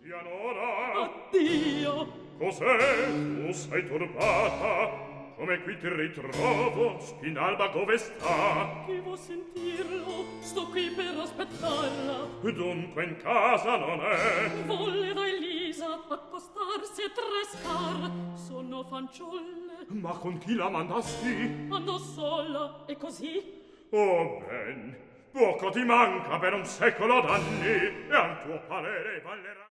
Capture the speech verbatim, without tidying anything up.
Pianora! Addio! Cos'è? Tu sei turbata? Come qui ti ritrovo? Spinalba dove sta? Chi vuol sentirlo? Sto qui per aspettarla. Dunque in casa non è? Volle da Elisa accostarsi e trescar. Sono fanciulle. Ma con chi la mandasti? Andò sola, e così? Oh ben, poco ti manca per un secolo d'anni, e al tuo parere ballerà.